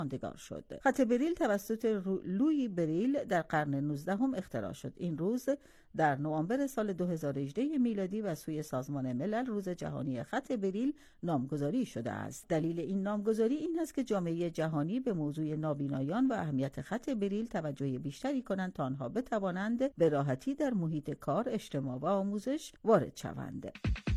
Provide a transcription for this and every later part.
ماندگار شد. خط بریل توسط لویی بریل در قرن 19 اختراع شد. این روز در نوامبر سال 2018 میلادی و سوی سازمان ملل روز جهانی خط بریل نامگذاری شده است. دلیل این نامگذاری این است که جامعه جهانی به موضوع نابینایان و اهمیت خط بریل توجه بیشتری کنند تا آنها بتوانند به راحتی در محیط کار، اجتماع و آموزش وارد شوند.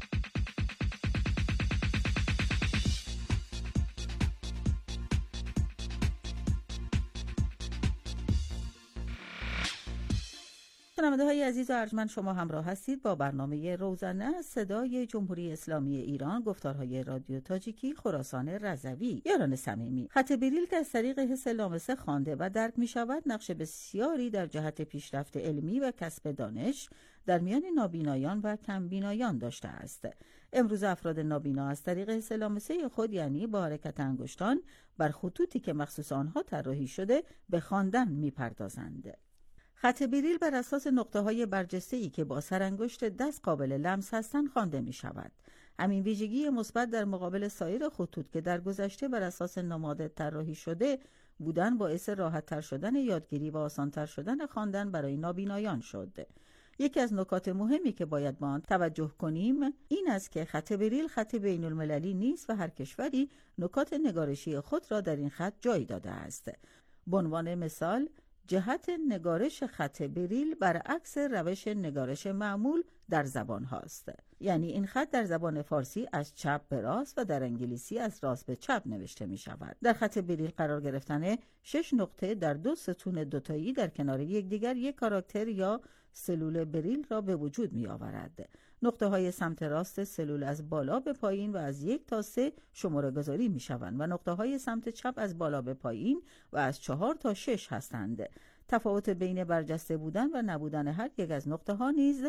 شنونده‌های عزیز و ارجمند، شما همراه هستید با برنامه روزانه از صدای جمهوری اسلامی ایران، گفتارهای رادیو تاجیکی، خراسان رضوی. یاران صمیمی، خط بریل که از طریق حس لامسه خوانده و درک می‌شود، نقش بسیاری در جهت پیشرفت علمی و کسب دانش در میان نابینایان و کمبینایان داشته است. امروز افراد نابینا از طریق حس لامسه خود، یعنی با حرکت انگشتان بر خطوطی که مخصوص آنها طراحی شده، به خواندن می‌پردازند. خط بریل بر اساس نقطه‌های برجسته‌ای که با سرانگشت دست قابل لمس هستند خوانده می‌شود. همین ویژگی مثبت در مقابل سایر خطوط که در گذشته بر اساس نماد طراحی شده بودن، باعث راحت‌تر شدن یادگیری و آسان‌تر شدن خواندن برای نابینایان شد. یکی از نکات مهمی که باید به آن توجه کنیم این است که خط بریل خط بین‌المللی نیست و هر کشوری نکات نگارشی خود را در این خط جای داده است. به عنوان مثال، جهت نگارش خط بریل برعکس روش نگارش معمول در زبان هاست. یعنی این خط در زبان فارسی از چپ به راست و در انگلیسی از راست به چپ نوشته می شود. در خط بریل قرار گرفتن 6 نقطه در 2 ستون دوتایی در کنار یکدیگر یک کاراکتر یا سلول بریل را به وجود می آورد. نقطه های سمت راست سلول از بالا به پایین و از 1 تا 3 شماره گذاری می شوند و نقطه های سمت چپ از بالا به پایین و از 4 تا 6 هستند. تفاوت بین برجسته بودن و نبودن هر یک از نقطه ها نیز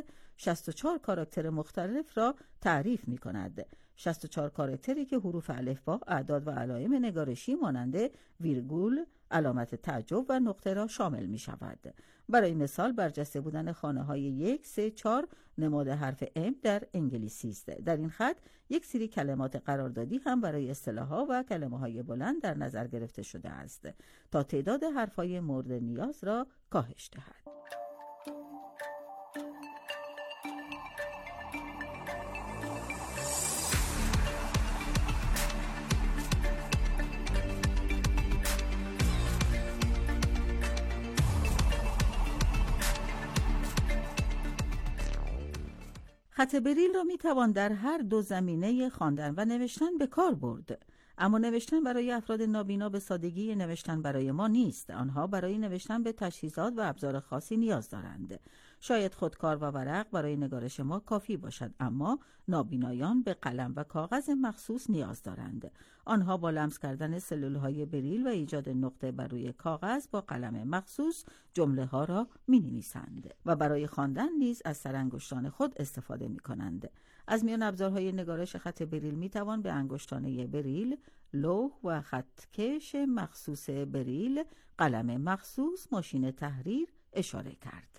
64 کاراکتر مختلف را تعریف می کند. 64 کاراکتری که حروف الفبا، اعداد و علائم نگارشی مانند ویرگول، علامت تعجب و نقطه را شامل می شود. برای مثال، برجسته بودن خانه های 1، 3، 4 نماد حرف M در انگلیسی است. در این خط یک سری کلمات قراردادی هم برای اصطلاح‌ها و کلمه‌های بلند در نظر گرفته شده است تا تعداد حرف‌های مورد نیاز را کاهش دهد. خط بریل را می توان در هر دو زمینه خواندن و نوشتن به کار برد. اما نوشتن برای افراد نابینا به سادگی نوشتن برای ما نیست. آنها برای نوشتن به تجهیزات و ابزار خاصی نیاز دارند. شاید خودکار و ورق برای نگارش ما کافی باشد، اما نابینایان به قلم و کاغذ مخصوص نیاز دارند. آنها با لمس کردن سلول‌های بریل و ایجاد نقطه بر روی کاغذ با قلم مخصوص جمله‌ها را می‌نویسند و برای خواندن نیز از سرانگشتان خود استفاده می‌کنند. از میان ابزارهای نگارش خط بریل می‌توان به انگشتانه بریل، لوح و خطکش مخصوص بریل، قلم مخصوص، ماشین تحریر اشاره کرد.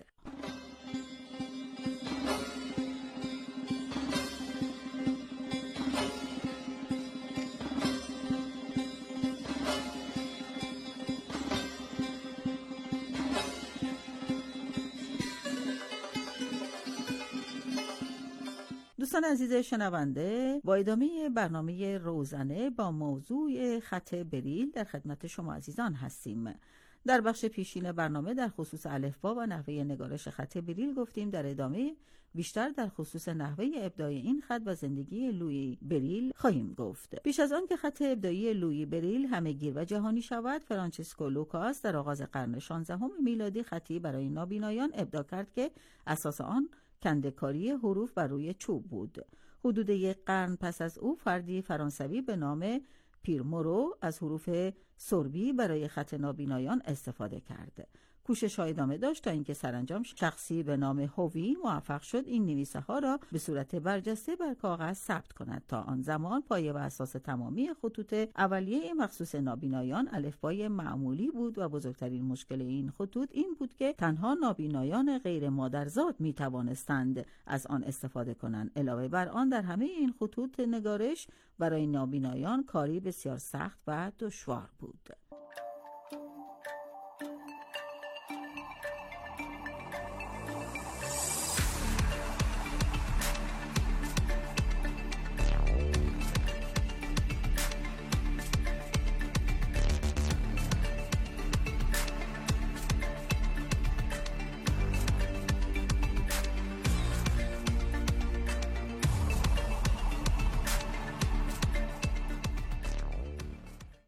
دوستان عزیز شنونده، با ادامه برنامه روزانه با موضوع خط بریل در خدمت شما عزیزان هستیم. در بخش پیشین برنامه در خصوص الفبا و نحوه نگارش خط بریل گفتیم. در ادامه بیشتر در خصوص نحوه ابداع این خط و زندگی لویی بریل خواهیم گفت. پیش از آن که خط ابداعی لویی بریل همه‌گیر و جهانی شود، فرانچسکو لوکاس در آغاز قرن 16 میلادی خطی برای نابینایان ابداع کرد که اساس آن کنده‌کاری حروف بر روی چوب بود. حدود 1 قرن پس از او فردی فرانسوی به نام پیرمورو از حروف سربی برای خط نابینایان استفاده کرد. کوشش ادامه داشت تا اینکه سرانجام شخصی به نام هووی موفق شد این نویسه ها را به صورت برجسته بر کاغذ ثبت کند. تا آن زمان پایه و اساس تمامی خطوط اولیه مخصوص نابینایان الفبای معمولی بود و بزرگترین مشکل این خطوط این بود که تنها نابینایان غیر مادرزاد می توانستند از آن استفاده کنند. علاوه بر آن در همه این خطوط نگارش برای نابینایان کاری بسیار سخت و دشوار بود.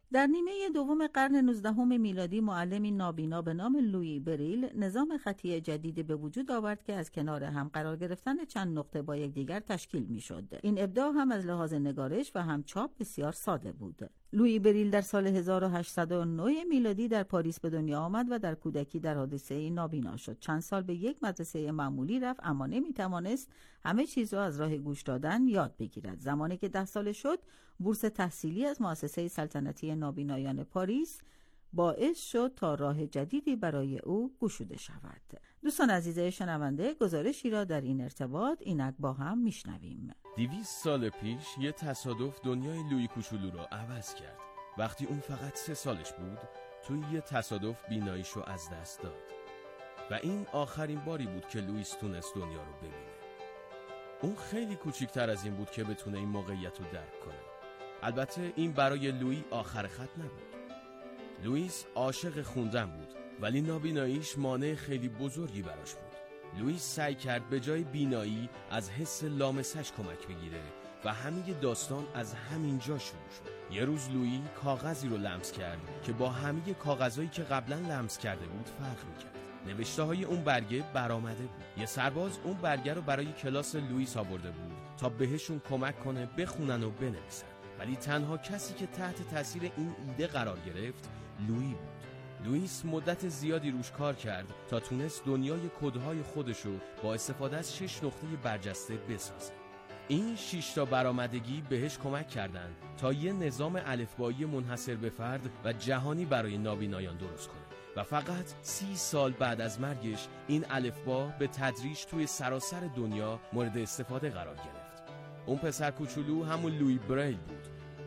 در نیمه دوم قرن 19 میلادی معلمی نابینا به نام لویی بریل نظام خطی جدیدی به وجود آورد که از کنار هم قرار گرفتن چند نقطه با یکدیگر تشکیل می‌شد. این ابداع هم از لحاظ نگارش و هم چاپ بسیار ساده بود. لویی بریل در سال 1809 میلادی در پاریس به دنیا آمد و در کودکی در حادثه‌ای نابینا شد. چند سال به یک مدرسه معمولی رفت اما نمی‌توانست همه چیز را از راه گوش دادن یاد بگیرد. زمانی که 10 ساله شد، بورس تحصیلی از مؤسسه سلطنتی نابینایان پاریس باعث شد تا راه جدیدی برای او گشوده شود. دوستان عزیز شنونده، گزارشی را در این ارتباط اینک با هم میشنویم. 200 سال پیش یه تصادف دنیای لویی کوچولو را عوض کرد. وقتی اون فقط 3 سالش بود، توی یه تصادف بیناییشو از دست داد. و این آخرین باری بود که لوئیس تونست دنیا رو ببینه. اون خیلی کوچیک‌تر از این بود که بتونه این موقعیت رو درک کنه. البته این برای لویی آخر خط نبود. لوئیس عاشق خوندن بود، ولی نابیناییش مانع خیلی بزرگی براش بود. لوئیس سعی کرد به جای بینایی از حس لامسش کمک بگیره و همه داستان از همین جا شروع شد. یه روز لویی کاغذی رو لمس کرد که با همه کاغذایی که قبلا لمس کرده بود فرق می‌کرد. نوشته های اون برگه برآمده بود. یه سرباز اون برگه رو برای کلاس لوئیس آورده بود تا بهشون کمک کنه بخونن و بنویسن. ولی تنها کسی که تحت تاثیر این ایده قرار گرفت لویی بود. لوئیس مدت زیادی روش کار کرد تا تونست دنیای کدهای خودشو با استفاده از 6 نقطه برجسته بسازه. این 6 تا برآمدگی بهش کمک کردند تا یه نظام الفبایی منحصر به فرد و جهانی برای نابینایان درست کنه و فقط 30 سال بعد از مرگش این الفبا به تدریج توی سراسر دنیا مورد استفاده قرار گرفت. اون پسر کوچولو همون لویی بریل بود،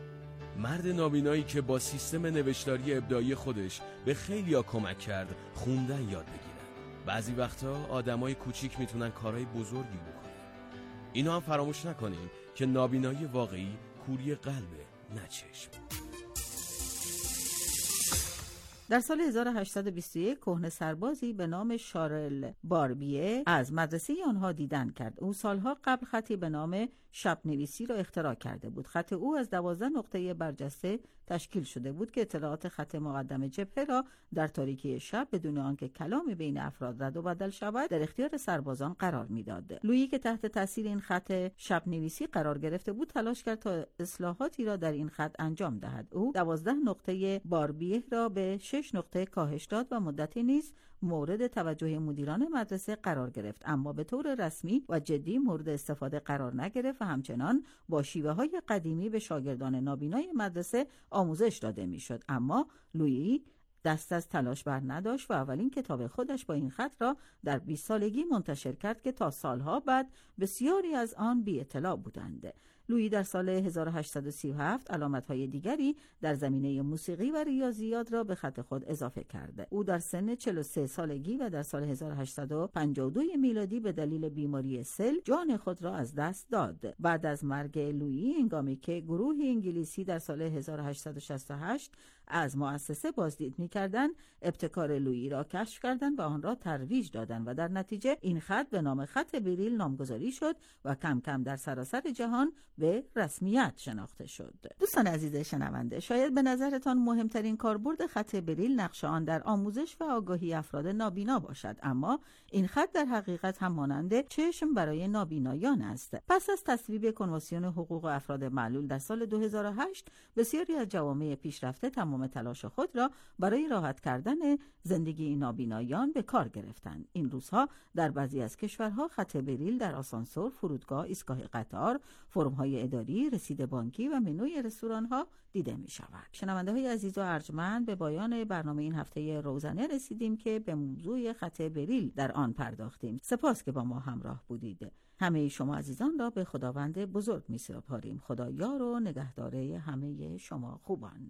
مرد نابینایی که با سیستم نوشتاری ابداعی خودش به خیلیا کمک کرد خوندن یاد بگیرن. بعضی وقتا آدمای کوچیک میتونن کارهای بزرگی بکنن. اینو هم فراموش نکنیم که نابینایی واقعی کوری قلبه، نه چشم. در سال 1821 کهنه سربازی به نام شارل باربیه از مدرسه آنها دیدن کرد. او سالها قبل خطی به نام شب نویسی را اختراع کرده بود. خط او از 12 نقطه برجسته تشکیل شده بود که اطلاعات خط مقدم جبهه را در تاریکی شب بدون آنکه کلامی بین افراد رد و بدل شود در اختیار سربازان قرار میداد. لویی که تحت تاثیر این خط شب نویسی قرار گرفته بود تلاش کرد تا اصلاحاتی را در این خط انجام دهد. او 12 نقطه باربیه را به 6 نقطه کاهش داد و مدتی نیز مورد توجه مدیران مدرسه قرار گرفت، اما به طور رسمی و جدی مورد استفاده قرار نگرفت و همچنان با شیوه‌های قدیمی به شاگردان نابینای مدرسه آموزش داده میشد. اما لویی دست از تلاش بر نداشت و اولین کتاب خودش با این خط را در 20 سالگی منتشر کرد که تا سالها بعد بسیاری از آن بی اطلاع بودند. لویی در سال 1837 علامت‌های دیگری در زمینه موسیقی و ریاضیات را به خط خود اضافه کرد. او در سن 43 سالگی و در سال 1852 میلادی به دلیل بیماری سل جان خود را از دست داد. بعد از مرگ لویی، هنگامی که گروهی انگلیسی در سال 1868 از مؤسسه بازدید می‌کردند، ابتکار لویی را کشف کردند و آن را ترویج دادند و در نتیجه این خط به نام خط بریل نامگذاری شد و کم کم در سراسر جهان به رسمیت شناخته شد. دوستان عزیز شنونده، شاید به نظرتان مهمترین کاربرد خط بریل نقش آن در آموزش و آگاهی افراد نابینا باشد، اما این خط در حقیقت هم مانند چشم برای نابینایان است. پس از تصویب کنوانسیون حقوق افراد معلول در سال 2008 بسیاری از جوامع پیشرفته تمام تلاش خود را برای راحت کردن زندگی نابینایان به کار گرفتند. این روزها در بعضی از کشورها خط بریل در آسانسور، فرودگاه، ایستگاه قطار، فرم‌های اداری، رسید بانکی و منوی رستوران‌ها دیده می‌شود. شنونده‌های عزیز و ارجمند، به پایان برنامه این هفته روزانه رسیدیم که به موضوع خط بریل در آن پرداختیم. سپاس که با ما همراه بودید. همه شما عزیزان را به خداوند بزرگ می‌سپاریم. خدا یار و نگهدار همه شما خوبان.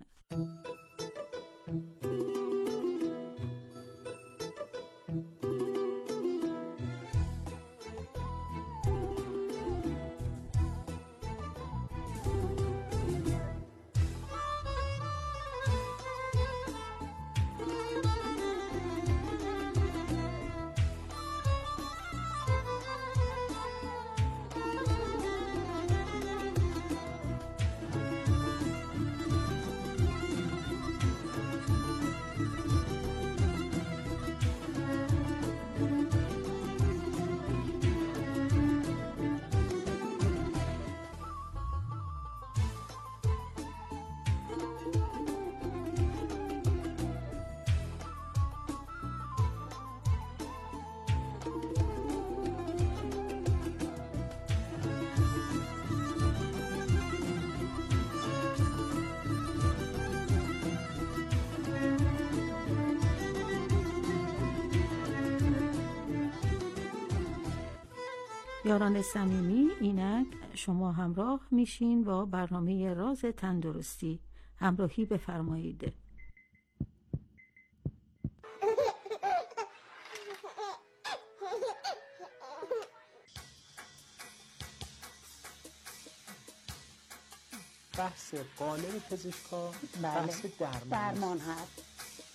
یاران صمیمی، اینک شما همراه میشین با برنامه راز تندرستی. همراهی بفرمایید. بحث قالب پزشکا بحث درمان هست.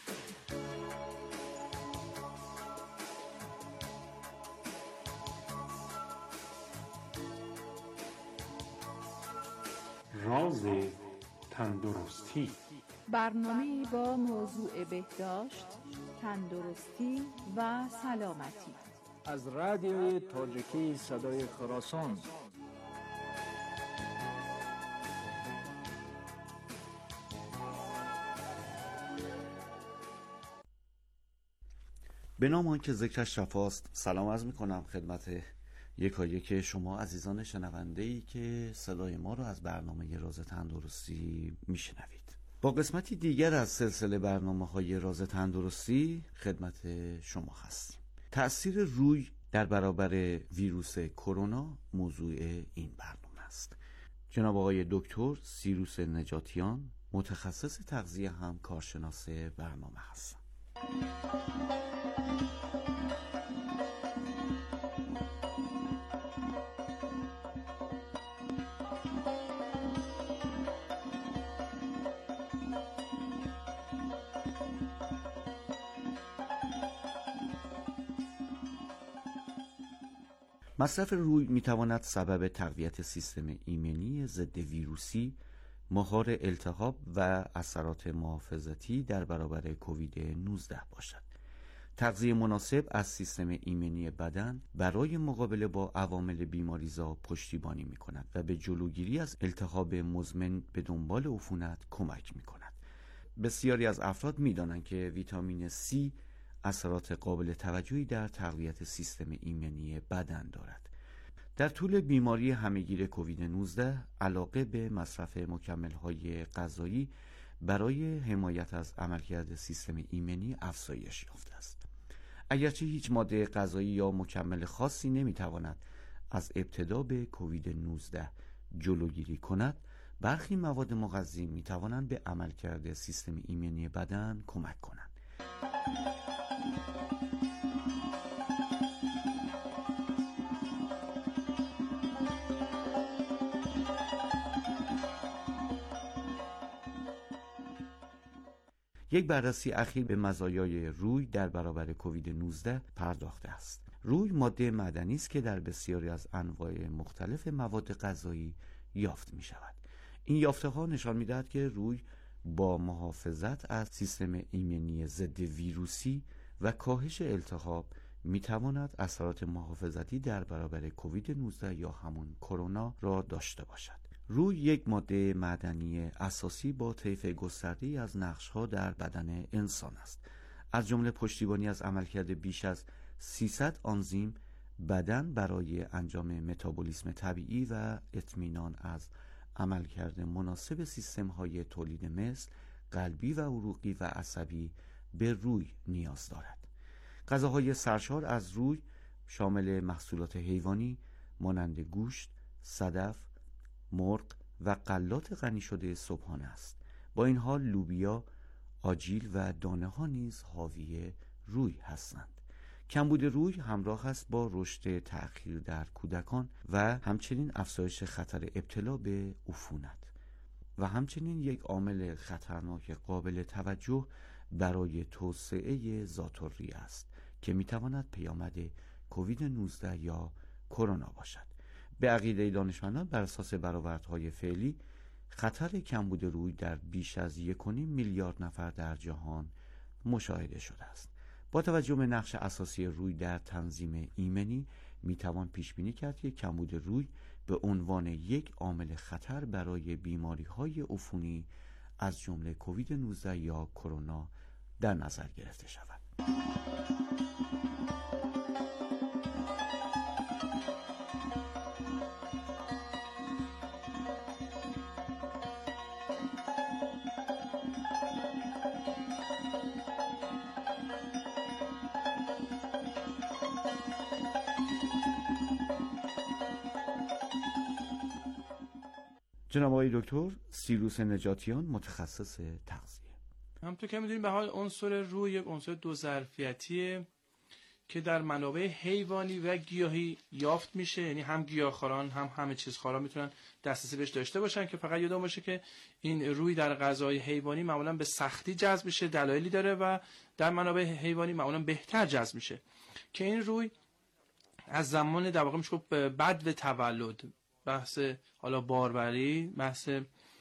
راز تندرستی، برنامه‌ای با موضوع بهداشت، تندرستی و سلامتی از رادیوی تاجیکی صدای خراسان. به نام آن که ذکرش شفاست، سلام عرض می‌کنم خدمت یکایک شما عزیزان شنونده‌ای که صدای ما رو از برنامه راز تندرستی میشنوید. با قسمتی دیگر از سلسله برنامه‌های راز تندرستی خدمت شما هستیم. تأثیر روی در برابر ویروس کرونا موضوع این برنامه است. جناب آقای دکتر سیروس نجاتیان، متخصص تغذیه، هم کارشناس برنامه هستند. مصرف روی میتواند سبب تقویت سیستم ایمنی ضد ویروسی، مهار التهاب و اثرات محافظتی در برابر کووید 19 باشد. تغذیه مناسب از سیستم ایمنی بدن برای مقابله با عوامل بیماریزا پشتیبانی میکند و به جلوگیری از التهاب مزمن به دنبال عفونت کمک میکند. بسیاری از افراد میدانند که ویتامین C اثرات قابل توجهی در تقویت سیستم ایمنی بدن دارد. در طول بیماری همهگیر کووید 19 علاقه به مصرف مکمل‌های غذایی برای حمایت از عملکرد سیستم ایمنی افزایش یافته است. اگرچه هیچ ماده غذایی یا مکمل خاصی نمیتواند از ابتلا به کووید 19 جلوگیری کند، برخی مواد مغذی میتوانند به عملکرد سیستم ایمنی بدن کمک کنند. یک بررسی اخیر به مزایای روی در برابر کووید 19 پرداخته است. روی ماده معدنی است که در بسیاری از انواع مختلف مواد غذایی یافت می شود. این یافته ها نشان می دهد که روی با محافظت از سیستم ایمنی ضد ویروسی و کاهش التهاب می تواند اثرات محافظتی در برابر کووید 19 یا همون کرونا را داشته باشد. روی یک ماده معدنی اساسی با طیف گسترده‌ای از نقش‌ها در بدن انسان است. از جمله پشتیبانی از عملکرد بیش از 300 آنزیم بدن برای انجام متابولیسم طبیعی و اطمینان از عملکرد مناسب سیستم‌های تولید مثل قلبی و عروقی و عصبی به روی نیاز دارد. غذاهای سرشار از روی شامل محصولات حیوانی مانند گوشت، صدف، مرغ و غلات غنی شده صبحانه است. با این حال لوبیا، آجیل و دانه ها نیز حاوی روی هستند. کمبود روی همراه است با رشد تأخیر در کودکان و همچنین افزایش خطر ابتلا به عفونت و همچنین یک عامل خطرناک قابل توجه برای توسعه ذات‌الریه است که میتواند پیامد کووید 19 یا کرونا باشد. به عقیده دانشمندان بر اساس برآوردهای فعلی خطر کمبود روی در بیش از 1.5 میلیارد نفر در جهان مشاهده شده است. با توجه به نقش اساسی روی در تنظیم ایمنی میتوان پیش بینی کرد که کمبود روی به عنوان یک عامل خطر برای بیماری‌های عفونی از جمله کووید 19 یا کرونا در نظر گرفته شود. جناب آقای دکتر سیروس نجاتیان، متخصص تغذیه. همونطور که می‌دونید به حال عنصر روی یک عنصر دو ظرفیتیه که در منابع حیوانی و گیاهی یافت میشه، یعنی هم گیاهخواران هم همه چیز خواران میتونن دسترسی بهش داشته باشن، که فقط یادمون باشه که این روی در غذای حیوانی معمولا به سختی جذب میشه، دلایلی داره، و در منابع حیوانی معمولا بهتر جذب میشه، که این روی از زمان در واقع میشه بدو تولد، بحث حالا باروری، بحث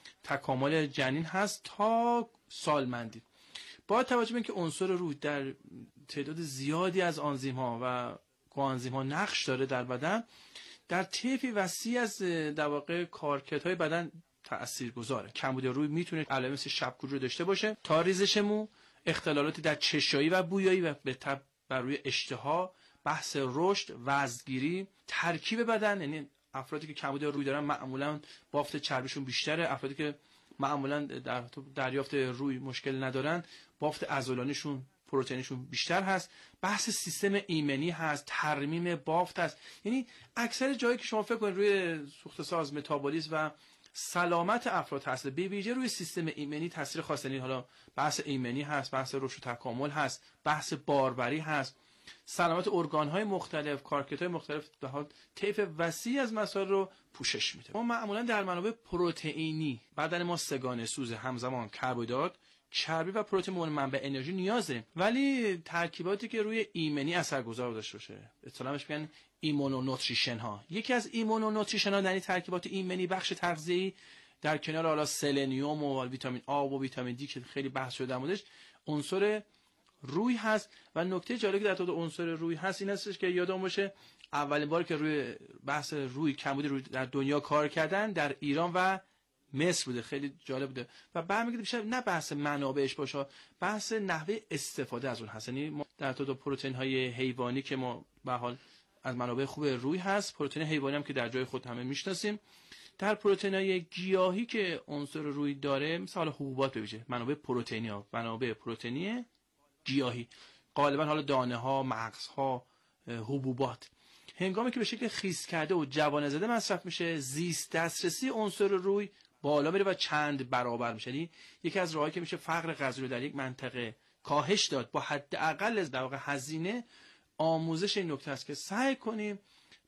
تکامل جنین هست تا سالمندی. با توجه به اینکه عنصر روی در تعداد زیادی از آنزیم ها و کوآنزیم ها نقش داره در بدن، در طیفی وسیع از در واقع کارکردهای بدن تاثیرگذاره. کمبود روی میتونه علائم مثل شبکوری رو داشته باشه، تا ریزش مو، اختلالاتی در چشایی و بویایی و به تبع بر روی اشتها، بحث رشد، وزنگیری، ترکیب بدن، یعنی افرادی که کمبود روی دارن معمولا بافت چربیشون بیشتره، افرادی که معمولا در دریافت روی مشکل ندارن بافت عضلانیشون، پروتئینشون بیشتر هست. بحث سیستم ایمنی هست، ترمیم بافت هست، یعنی اکثر جایی که شما فکر کنید روی سوخت ساز، متابولیسم و سلامت افراد هست، به ویژه روی سیستم ایمنی تاثیر خاصی. یعنی حالا بحث ایمنی هست، بحث رشد و تکامل هست، بحث باروری هست، سلامت ارگان‌های مختلف، کارکردهای مختلف، به حال طیف وسیع از مسائل رو پوشش میده. ما معمولا در منابع پروتئینی بدن ما سگانه سوز، همزمان کربوهیدرات، چربی و پروتئین به منبع انرژی نیازه، ولی ترکیباتی که روی ایمنی اثرگذار داشته باشه، اصطلاحش میگن ایمونونوتریشن ها. یکی از ایمونونوتریشن ها یعنی ترکیبات ایمنی بخش تغذیه‌ای، در کنار حالا سلنیوم و ویتامین آ و ویتامین دی که خیلی بحث شده در موردش، عنصر روی هست. و نکته جالبی در مورد عنصر روی هست این هستش که یادمون باشه اولین بار که روی بحث روی کمبود روی در دنیا کار کردن در ایران و مصر بوده. خیلی جالب بوده و برمیگرده بیشتر نه بحث منابعش باشه، بحث نحوه استفاده از اون هست. یعنی ما در مورد پروتئین های حیوانی که ما به حال از منابع خوب روی هست، پروتئین حیوانی هم که در جای خود همه میشناسیم، در پروتئین‌های گیاهی که عنصر روی داره، مثلا حبوبات ببینید، منابع پروتئینی ها، منابع پروتئینی گیاهی، غالبا حالا دانه ها، مغز ها، حبوبات، هنگامی که به شکل خیس کرده و جوانه زده مصرف میشه، زیست دسترسی عنصر روی بالا میره و چند برابر میشه. یعنی یکی از راهایی که میشه فقر غذایی رو در یک منطقه کاهش داد با حداقل در واقع هزینه، آموزش این نکته است که سعی کنیم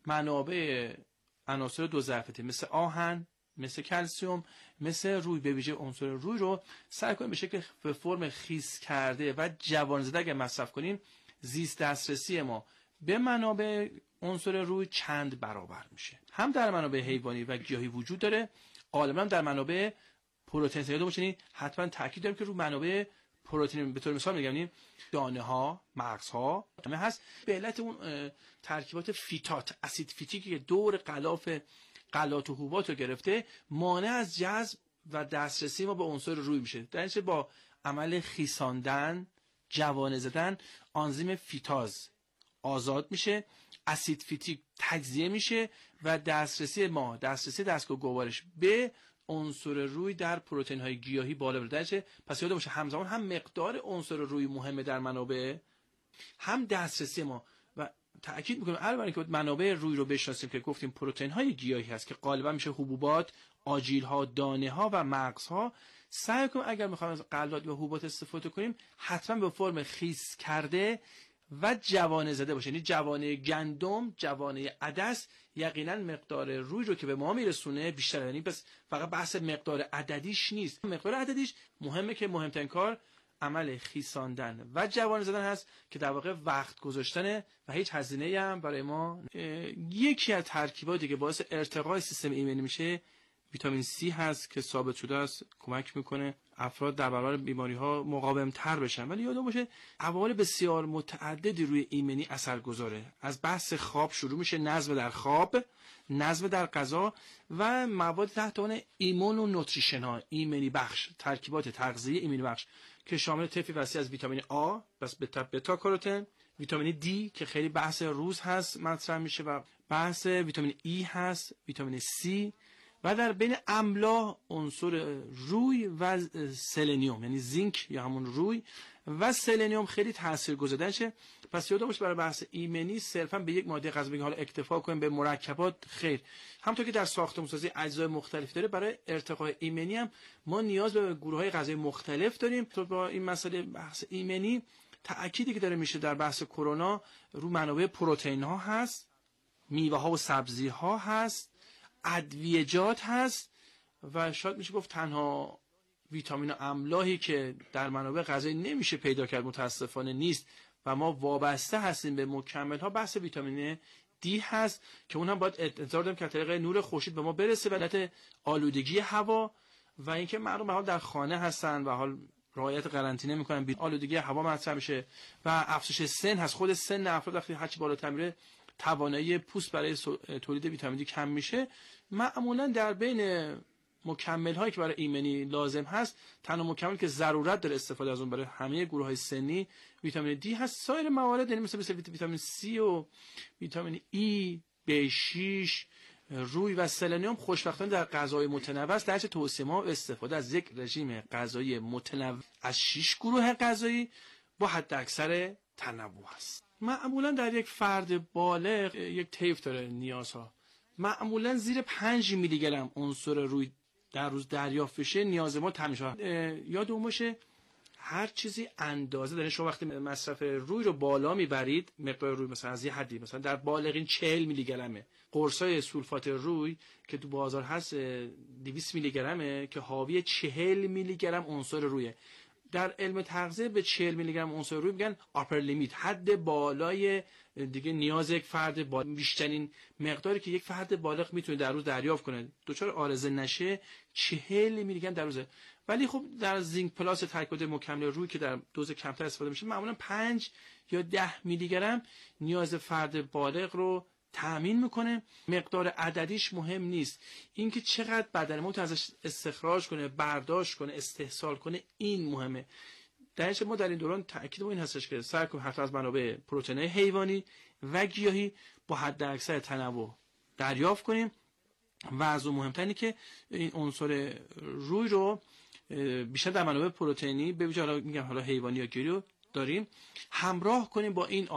منابع عناصر دو ظرفیتی مثل آهن، مثل کلسیم، مثل روی، به ویژه عنصر روی رو سعی کنیم به شکل به فرم خیس کرده و جوان زده اگه مصرف کنیم، زیست دسترسی ما به منابع عنصر روی چند برابر میشه. هم در منابع حیوانی و گیاهی وجود داره، غالبا در منابع پروتئین یاد باشین، حتما تاکید داریم که رو منابع پروتئین به طور مثال میگم دانه ها، مغز ها همه هست، به علت اون ترکیبات فیتات، اسید فیتیکی که دور غلاف غلات و حبوبات رو گرفته، مانع از جذب و دسترسی ما به عنصر روی میشه. در نتیجه با عمل خیساندن، جوانه زدن، آنزیم فیتاز آزاد میشه، اسید فیتیک تجزیه میشه و دسترسی ما، دسترسی دستگاه گوارش به عنصر روی در پروتئین های گیاهی بالا بره. پس یاد باشه همزمان هم مقدار عنصر روی مهمه در منابع، هم دسترسی ما. و تأکید میکنم البته که منابع روی رو بشناسیم که گفتیم پروتئین های گیاهی هست که غالبا میشه حبوبات، آجیل ها، دانه ها و مغز ها. سعی کنیم اگر میخوایم از غلات یا حبوبات استفاده کنیم حتما به فرم خیس کرده و جوانه زده باشه. یعنی جوانه گندم، جوانه عدس، یقینا مقدار روی رو که به ما میرسونه بیشتره. یعنی بس فقط بحث مقدار عددیش نیست، مقدار عددیش مهمه که مهمترین کار عمل خیساندن و جوانه زدن هست که در واقع وقت گذاشتنه و هیچ هزینه‌ای هم برای ما. یکی از ترکیباتی که باعث ارتقای سیستم ایمنی میشه ویتامین C هست که ثابت شده است کمک میکنه افراد در برابر بیماری‌ها مقاوم‌تر بشن. ولی یادتون باشه عوامل بسیار متعددی روی ایمنی اثرگذاره. از بحث خواب شروع میشه، نظم در خواب، نظم در غذا و مواد تحت عنوان ایمونونوتریشن ها، ایمنی بخش، ترکیبات تغذیه ایمنی بخش که شامل طیفی وسیع از ویتامین آ، بس بتا کاروتن، ویتامین دی که خیلی بحث روز هست مطرح میشه و بحث ویتامین ای هست، ویتامین سی و در بین املاح عنصر روی و سلنیوم یعنی زینک یا همون روی و سلنیوم خیلی تاثیرگذارشه. پس یادمون باشه برای بحث ایمنی صرفا به یک ماده غذایی حالا اکتفا کنیم به مرکبات خیر. همونطور که در ساختمان‌سازی اجزای مختلف داره، برای ارتقاء ایمنی هم ما نیاز به گروه‌های غذایی مختلف داریم. تو با این مسئله بحث ایمنی تأکیدی که داره میشه در بحث کرونا رو منابع پروتئین ها هست، میوه ها و سبزی ها هست، ادویه‌جات هست و شاید میشه گفت تنها ویتامین و املاحی که در منابع غذایی نمیشه پیدا کرد متاسفانه نیست و ما وابسته هستیم به مکمل ها، بحث ویتامین دی هست که اون هم باید انتظار داریم که از طریق نور خورشید به ما برسه، علت آلودگی هوا و اینکه مردم به حال در خانه هستن و حال رعایت قرنطینه میکنن، بی آلودگی هوا مطرح میشه و افزایش سن هست. خود سن افراد وقتی هرچی بالاتر میره توانایی پوست برای تولید ویتامین دی کم میشه. معمولا در بین مکمل هایی که برای ایمنی لازم هست، تنها مکمل که ضرورت داره استفاده از اون برای همه گروه های سنی ویتامین دی هست. سایر موارد یعنی مثل ویتامین سی و ویتامین ای، B6، روی و سلنیوم خوشبختانه در غذای متنوع است. درجه توصیه ما استفاده از یک رژیم غذایی متنوع از 6 گروه غذایی با حد اکثر تنوع است. معمولا در یک فرد بالغ یک طیف داره نیازها. معمولا زیر 5 میلی گرم عنصر روی در روز دریافت بشه نیاز ما تامین شود. یادمون باشه هر چیزی اندازه داره. شما وقتی مصرف روی رو بالا میبرید، مقدار روی مثلا از یه حدی، مثلا در بالغین 40 میلی گرمه. قرصای سولفات روی که تو بازار هست 200 میلی گرمه که حاوی 40 میلی گرم عنصر رویه. در علم تغذیه به 40 میلی گرم عنصر روی میگن آپر لیمیت، حد بالای دیگه نیاز یک فرد بالغ، بیشترین مقداری که یک فرد بالغ میتونه در روز دریافت کنه دچار عارضه نشه 40 میلی گرم در روزه. ولی خب در زینک پلاس ترکیبات مکمل روی که در دوز کمتر استفاده میشه معمولا 5 یا 10 میلی گرم نیاز فرد بالغ رو تأمین میکنه. مقدار عددیش مهم نیست، اینکه چقدر بدن ما ازش استخراج کنه، برداشت کنه، استحصال کنه، این مهمه. درش ما در این دوران تأکید ما این هستش که سعی کنیم حتی از منابع پروتئین حیوانی و گیاهی با حد اکثر تنوع دریافت کنیم و از اون مهمتر اینه که این عنصر روی رو بیشتر در منابع پروتئینی به ویژه حالا میگم حالا حیوانی یا گیاهی رو داریم همراه کنیم با این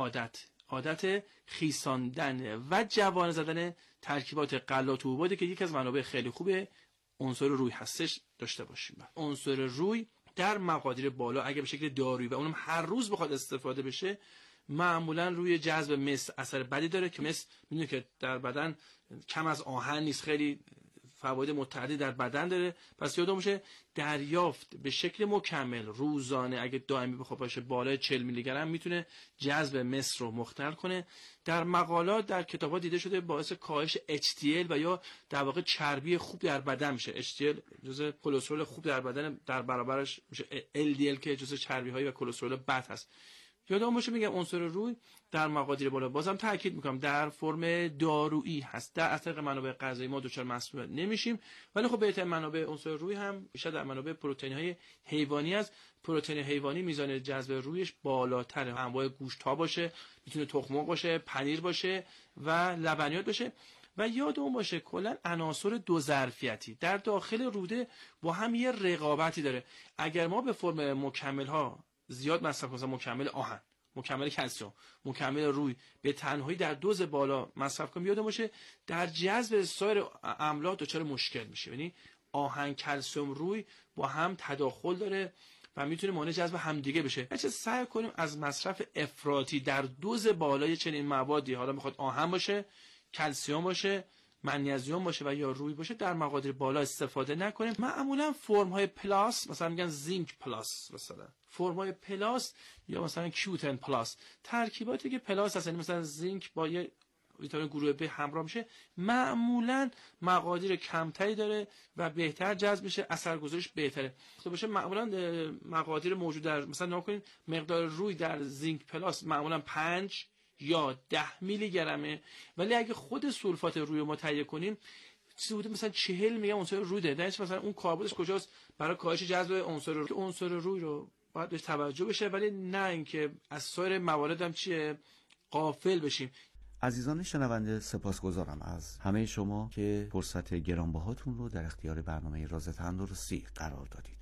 عادت خیساندن و جوانه زدن ترکیبات غلات و حبوباتی که یکی از منابع خیلی خوب عنصر روی هستش داشته باشیم. عنصر روی در مقادیر بالا اگه به شکل دارویی و اونم هر روز بخواد استفاده بشه، معمولا روی جذب مس اثر بدی داره که مس میدونه که در بدن کم از آهن نیست، خیلی فواید متعددی در بدن داره. پس یادمون باشه دریافت به شکل مکمل روزانه اگه دائمی بخواد باشه بالای 40 میلی گرم میتونه جذب مس رو مختل کنه. در مقالات در کتاب‌ها دیده شده باعث کاهش HDL و یا در واقع چربی خوب در بدن میشه. HDL جزء کلسترول خوب در بدن، در برابرش میشه LDL که جزء چربی‌های و کلسترول بد هست. یادمون باشه میگم عنصر روی در مقادیر بالا، بازم تاکید میکنم در فرم دارویی هست. در از طریق منابع غذایی ما دچار مسمومیت نمیشیم، ولی خب بهترین منابع عنصر روی هم بیشتر در منابع پروتئین‌های حیوانی است. پروتئین حیوانی میزان جذب رویش بالاتر، انواع گوشت‌ها باشه، میتونه تخم مرغ باشه، پنیر باشه و لبنیات باشه. و یادمون باشه کلا عناصر دو ظرفیتی در داخل روده با هم یه رقابتی داره. اگر ما به فرم مکمل‌ها زیاد مصرف کنیم، مکمل آهن، مکمل کلسیم، مکمل روی به تنهایی در دوز بالا مصرف کنیم، یادمون باشه در جذب سایر املاح دچار مشکل میشه. یعنی آهن، کلسیم، روی با هم تداخل داره و میتونه مانع جذب همدیگه بشه. بچه سعی کنیم از مصرف افراطی در دوز بالای چنین موادی، حالا میخواد آهن باشه، کلسیم باشه، منیزیم باشه و یا روی باشه، در مقادیر بالا استفاده نکنیم. معمولا فرم های پلاس، مثلا میگن زینک پلاس، مثلا فرم های پلاس یا مثلا کیوتن پلاس، ترکیباتی که پلاس هستن مثلا زینک با یه ویتامین گروه ب همراه میشه، معمولا مقادیر کمتری داره و بهتر جذب میشه، اثرگذاریش بهتره. خب باشه معمولا مقادیر موجود در مثلا نگاه کنید مقدار روی در زینک پلاس معمولا 5 یا 10 میلی گرمه، ولی اگه خود سولفات روی رو تهیه کنیم چیزی بوده مثلا 40 میگم عنصر روی ده. درش مثلا اون کاربردش کجاست برای کاهش جذب عنصر روی؟ عنصر روی رو باید بهش توجه بشه، ولی نه اینکه از سایر موارد هم چیه غافل بشیم. عزیزان شنونده، سپاسگزارم از همه شما که فرصت گرانبهاتون رو در اختیار برنامه راز تندرستی قرار دادید.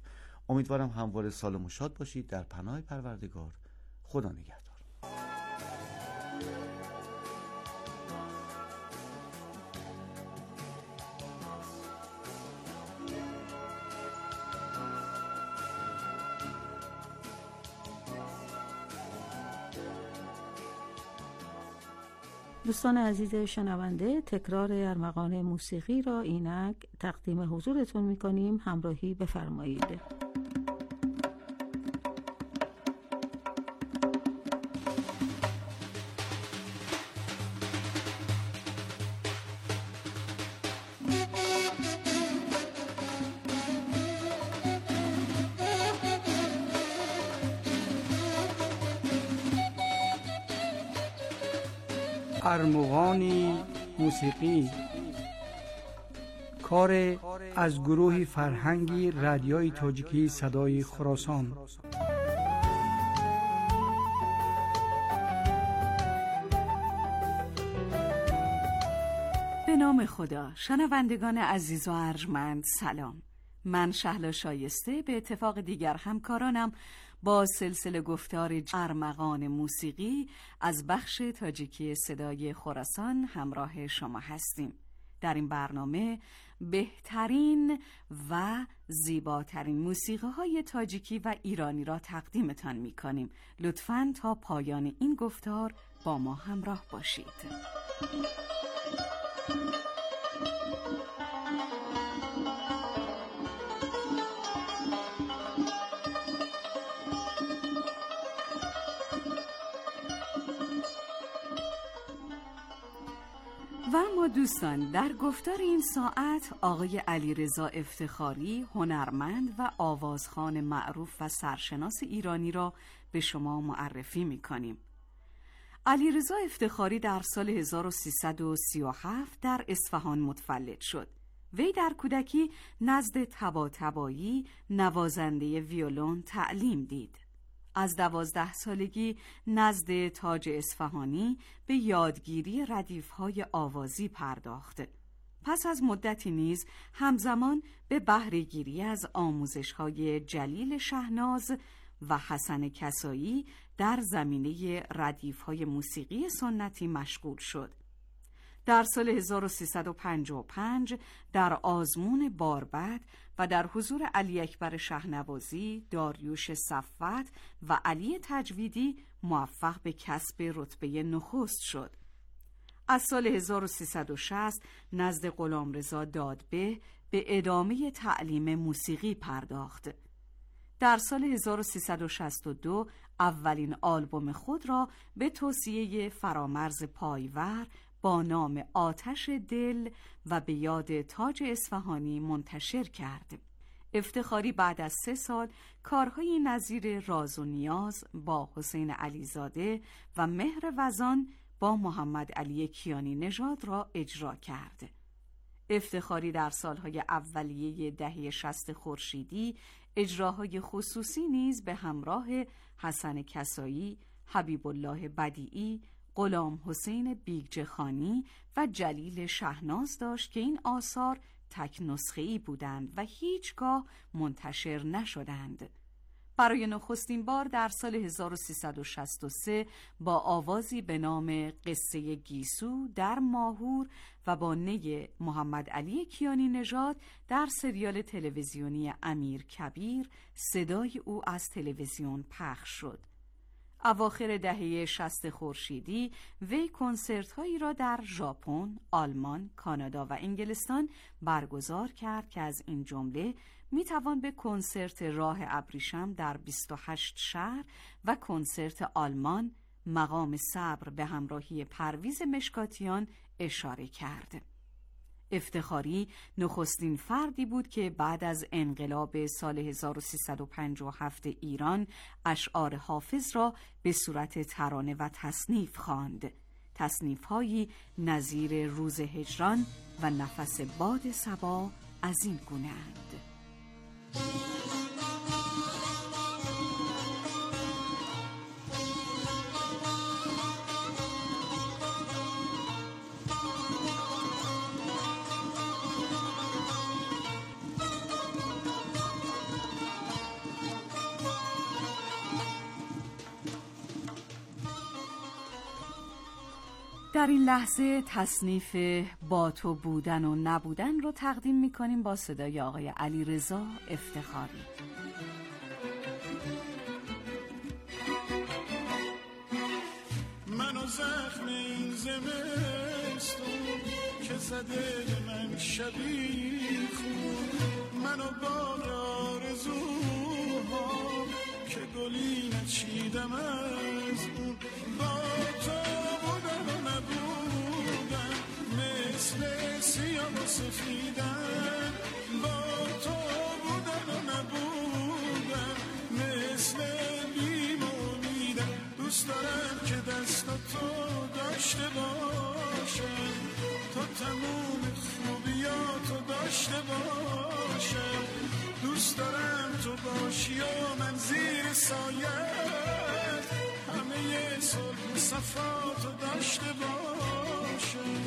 امیدوارم همواره سالم و شاد باشید. در پناه پروردگار. خدا نگهدار. دوستان عزیز شنونده، تکرار ارمغان موسیقی را اینک تقدیم حضورتون می‌کنیم. همراهی بفرمایید. ارمغان موسیقی، کار از گروه فرهنگی رادیوی تاجیکی صدای خراسان. به نام خدا. شنوندگان عزیز و ارجمند سلام. من شهلا شایسته به اتفاق دیگر همکارانم با سلسله گفتار ارمغان موسیقی از بخش تاجیکی صدای خراسان همراه شما هستیم. در این برنامه بهترین و زیباترین موسیقی های تاجیکی و ایرانی را تقدیمتان می کنیم. لطفاً تا پایان این گفتار با ما همراه باشید. و ما دوستان در گفتار این ساعت آقای علیرضا افتخاری، هنرمند و آوازخوان معروف و سرشناس ایرانی را به شما معرفی می‌کنیم. علیرضا افتخاری در سال 1337 در اصفهان متولد شد. وی در کودکی نزد طباطبایی نوازنده ویولون تعلیم دید. از 12 سالگی نزد تاج اصفهانی به یادگیری ردیف‌های آوازی پرداخت. پس از مدتی نیز همزمان به بهره‌گیری از آموزش‌های جلیل شهناز و حسن کسایی در زمینه ردیف‌های موسیقی سنتی مشغول شد. در سال 1355 در آزمون باربد و در حضور علی اکبر شهنوازی، داریوش صفوت و علی تجویدی موفق به کسب رتبه نخست شد. از سال 1360 نزد غلامرضا دادبه به ادامه تعلیم موسیقی پرداخت. در سال 1362 اولین آلبوم خود را به توصیه فرامرز پایور با نام آتش دل و به یاد تاج اصفهانی منتشر کرد. افتخاری بعد از 3 سال کارهای نظیر راز و نیاز با حسین علیزاده و مهر وزان با محمد علی کیانی نژاد را اجرا کرد. افتخاری در سالهای اولیه دهه 60 خورشیدی اجراهای خصوصی نیز به همراه حسن کسایی، حبیب الله بدیعی، غلام حسین بیگجخانی و جلیل شهناز داشت که این آثار تک نسخه‌ای بودند و هیچگاه منتشر نشدند. برای نخستین بار در سال 1363 با آوازی به نام قصه گیسو در ماهور و با نی محمد علی کیانی نژاد در سریال تلویزیونی امیر کبیر صدای او از تلویزیون پخش شد. اواخر دهه 60 خورشیدی وی کنسرت‌هایی را در ژاپن، آلمان، کانادا و انگلستان برگزار کرد که از این جمله میتوان به کنسرت راه ابریشم در 28 شهر و کنسرت آلمان مقام صبر به همراهی پرویز مشکاتیان اشاره کرد. افتخاری نخستین فردی بود که بعد از انقلاب سال 1357 ایران اشعار حافظ را به صورت ترانه و تصنیف خواند. تصنیف‌هایی نظیر روز هجران و نفس باد صبا از این گونه اند. در این لحظه تصنیف با تو بودن و نبودن رو تقدیم میکنیم با صدای آقای علیرضا افتخاری. منو زخم این زمستون که زده من شبیه خون، منو بار آرزوها که گلی نچیدم از اون، با تو بودن و نبودن مثل سیاه و سفیدن، با تو بودن و نبودن مثل بیم و امیدن. دوست دارم که دستاتو داشته باشم، تا تموم خوبیاتو داشته باشم. دوست دارم تو باشی و من زیر سایت همه صلح و صفاتو داشته باشم.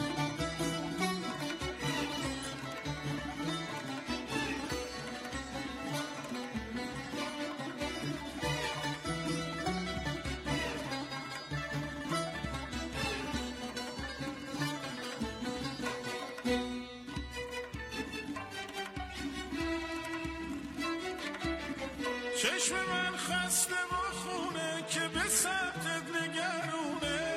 چشم من خسته و خونه که به سمتت نگرونه،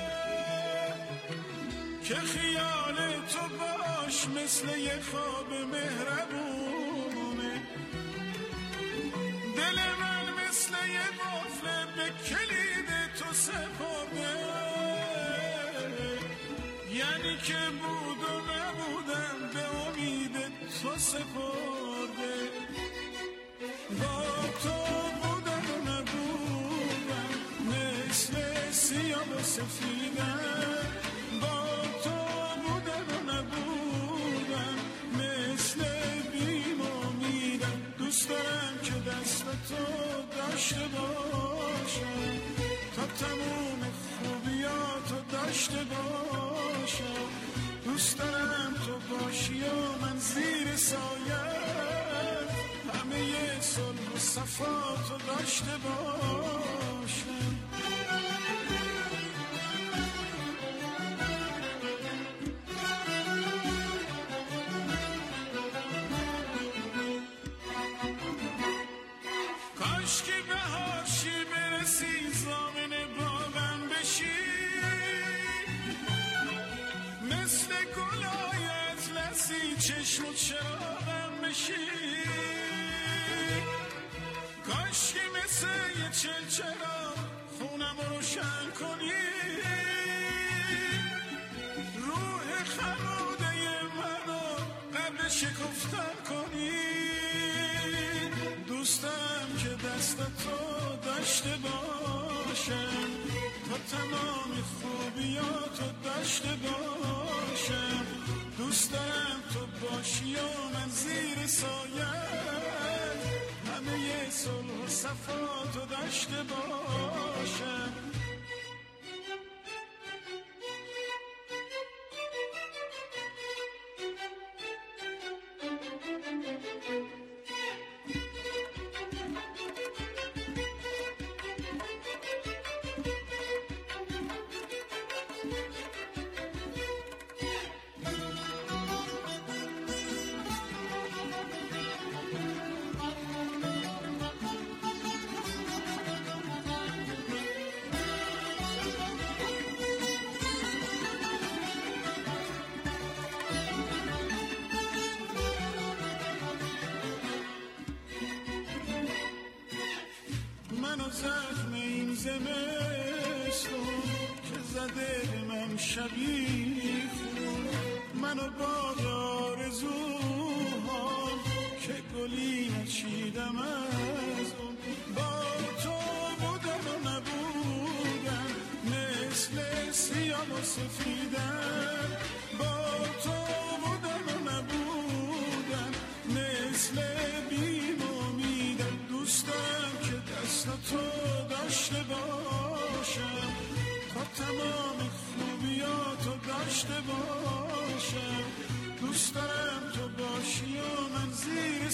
که خیال تو باش مثل یه خواب مهربونه. دل من مثل یه قفل به کلید تو سپرده، یعنی که بود و نبودم به امید تو سپرده. با تو بودن و نبودن مثل سیاه و سفیدن، با تو بودن و نبودن مثل بیم و امیدن. دوست دارم که دستاتو داشته باشم، تا تموم خوبیاتو داشته باشم. دوست دارم تو باشی و من زیر سایت همه صلح و صفاتو داشته باشم. کاش که بهار شی برسی زامن باغم بشی، مثل گلای اطلسی چشم و چراغم بشی. کاش که مثل یه چلچرا خونم رو روشن کنی، روح خموده منو قبل شکفتن کنی. دوستم که دستاتو داشته باشم، تا تمام خوبیاتو داشته باشم. دوست دارم تو باشی و من زیر سایت همه صلح و صفاتو داشته باشم. منو زخم این زمستون که زده من شبیه خون، منو باد آرزوها که گلی نچیدم از اون. با تو بودن و نبودن مثل سیاه و سفیدن، با تو بودن و نبودن مثل بیم و امیدن. دوستم که دستاتو داشته باشم، تا تمام خوبیاتو داشته باشم. دوست دارم تو باشی و من زیر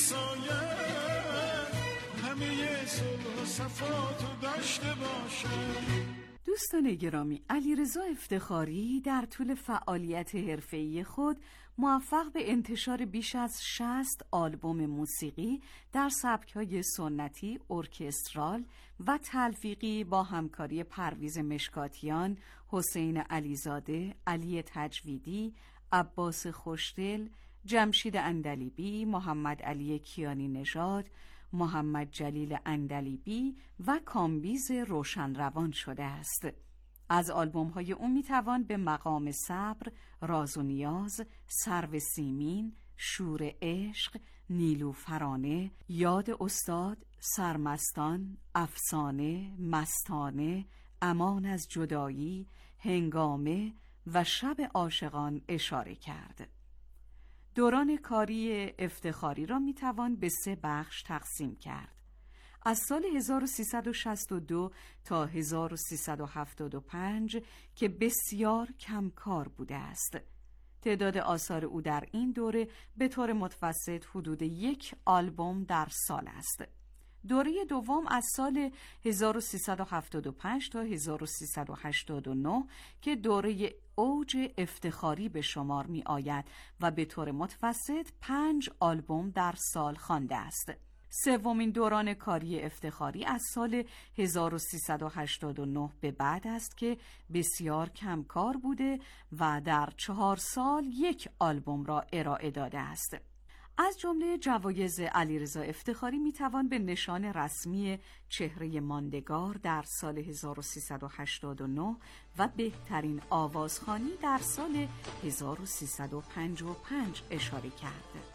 سایت همه صلح و صفاتو داشته باشم. دوستان گرامی، علیرضا افتخاری در طول فعالیت حرفه‌ای خود موفق به انتشار بیش از 60 آلبوم موسیقی در سبک‌های سنتی، ارکسترال و تلفیقی با همکاری پرویز مشکاتیان، حسین علیزاده، علی تجویدی، عباس خوشدل، جمشید اندلیبی، محمد علی کیانی نژاد، محمد جلیل اندلیبی و کامبیز روشنروان شده است. از آلبوم‌های او میتوان به مقام صبر، راز و نیاز، سرو سیمین، شور عشق، نیلوفرانه، یاد استاد، سرمستان، افسانه، مستانه، امان از جدایی، هنگامه و شب عاشقان اشاره کرد. دوران کاری افتخاری را میتوان به 3 بخش تقسیم کرد. از سال 1362 تا 1375 که بسیار کمکار بوده است. تعداد آثار او در این دوره به طور متوسط حدود 1 آلبوم در سال است. دوره دوم از سال 1375 تا 1389 که دوره اوج افتخاری به شمار می آید و به طور متوسط 5 آلبوم در سال خوانده است. سومین دوران کاری افتخاری از سال 1389 به بعد است که بسیار کمکار بوده و در 4 سال 1 آلبوم را ارائه داده است. از جمله جوایز علیرضا افتخاری میتوان به نشان رسمی چهره ماندگار در سال 1389 و بهترین آوازخوانی در سال 1355 اشاره کرد.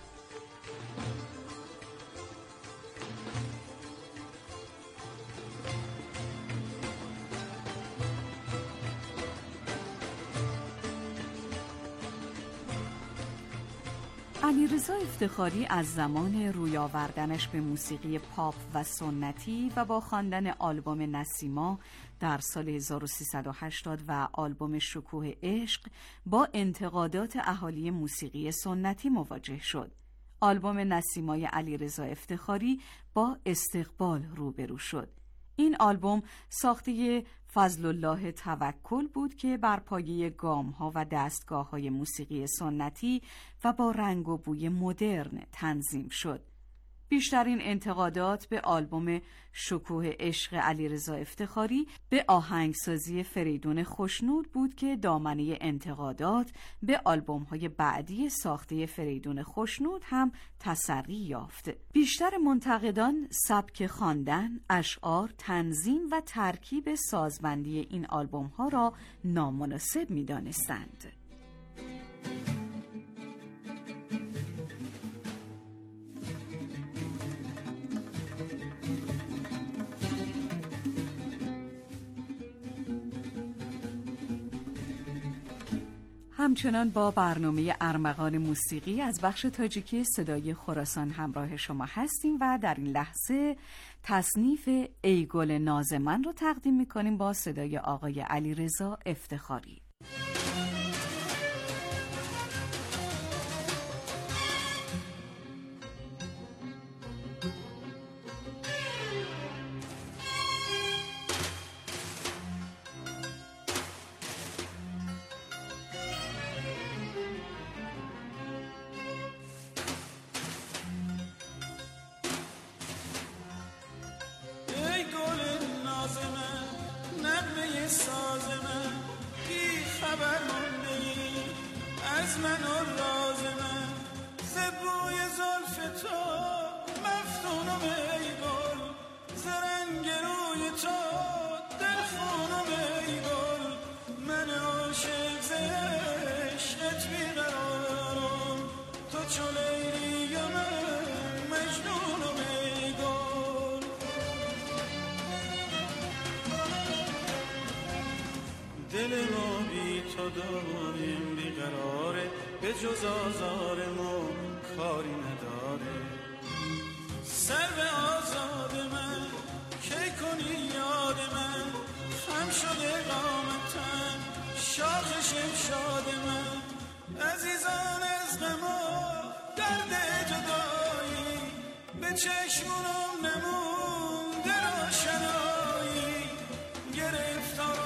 علیرضا افتخاری از زمان روی آوردنش به موسیقی پاپ و سنتی و با خواندن آلبوم نسیما در سال 1380 و آلبوم شکوه عشق با انتقادات اهالی موسیقی سنتی مواجه شد. آلبوم نسیمای علیرضا افتخاری با استقبال روبرو شد. این آلبوم ساخته فضل الله توکل بود که بر پایه گام‌ها و دستگاه‌های موسیقی سنتی و با رنگ و بوی مدرن تنظیم شد. بیشترین انتقادات به آلبوم شکوه عشق علیرضا افتخاری به آهنگسازی فریدون خوشنود بود که دامنه انتقادات به آلبوم‌های بعدی ساخته فریدون خوشنود هم تسری یافت. بیشتر منتقدان سبک خواندن، اشعار، تنظیم و ترکیب سازبندی این آلبوم‌ها را نامناسب می‌دانستند. همچنان با برنامه ارمغان موسیقی از بخش تاجیکی صدای خراسان همراه شما هستیم و در این لحظه تصنیف ای گل ناز من رو تقدیم می‌کنیم با صدای آقای علیرضا افتخاری. خبر مونده‌ای از من و راز من، زبوی زلف تو مفتونم ای گل، زرنگ روی تو دلخونم ای گل، من عاشق ز عشقت بیقرارم، تو چو لیلی و من مجنونم ای گل. دل ما بی تو داریم بیقراره، به جز آزار ما کاری نداره. سر به آزاد من کی کنی یاد من، خم شده قامتم شاخ شمشاد من. عزیزان از غما درد جدایی، به چشمونم نمونده روشنایی، گرفتار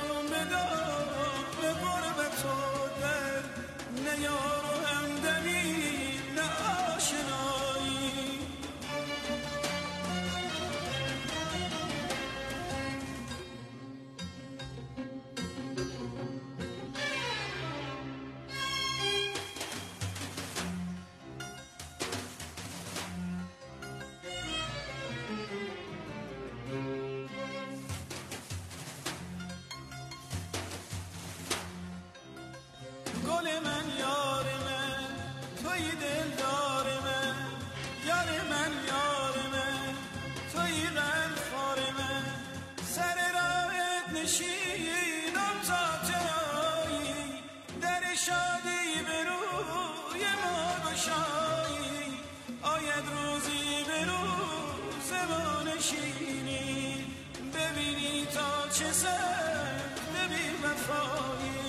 نشینم تا تایی در شادی به روی ما گشایی آید روزی به روز ما نشینی ببینی تا چه سخت بی وفایی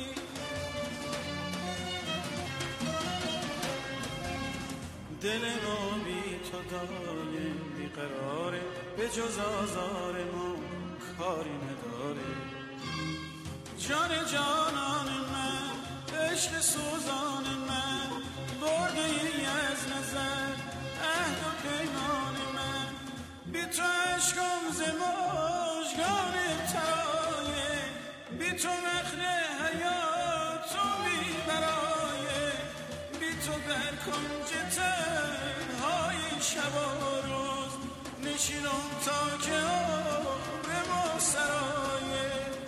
دل ما بی تو دایم بیقراره به جز آزار ما کاری نداره جان جانان من عشق سوزان من برده ای از نظر عهد و پیمان من بی تو عشقم ز مژگان ترایه بی تو مخل حیاتم بی برایه بی تو در کنج تنهای شب و روز نشینم تا که عمر ما سرایه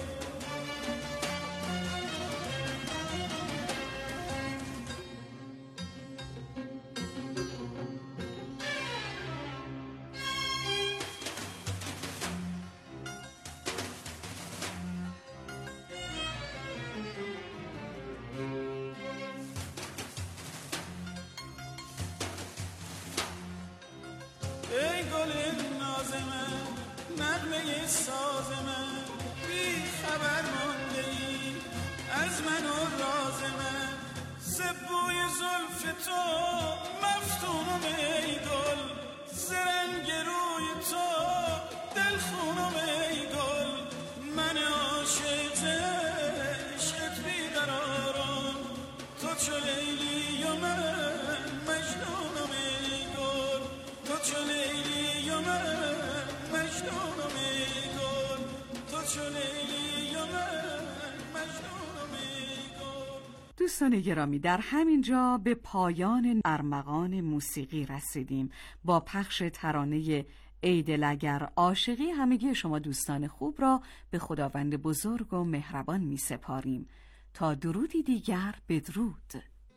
ای گل ناز من نغمه ساز من بی خبر مانده ای از من و راز من سبوی زلف تو مفتونم ای گل زرنگ روی تو دلخونم ای گل من عاشق عشقت بیقرارم تو چو لیلی و من مجنونم ای گل تو چو لیلی و من مجنونم ای گل تو چو لیلی و من مجنونم ای گل. دوستان گرامی، در همین جا به پایان ارمغان موسیقی رسیدیم. با پخش ترانه ای دل اگر عاشقی همگی شما دوستان خوب را به خداوند بزرگ و مهربان می سپاریم. تا درودی دیگر، بدرود.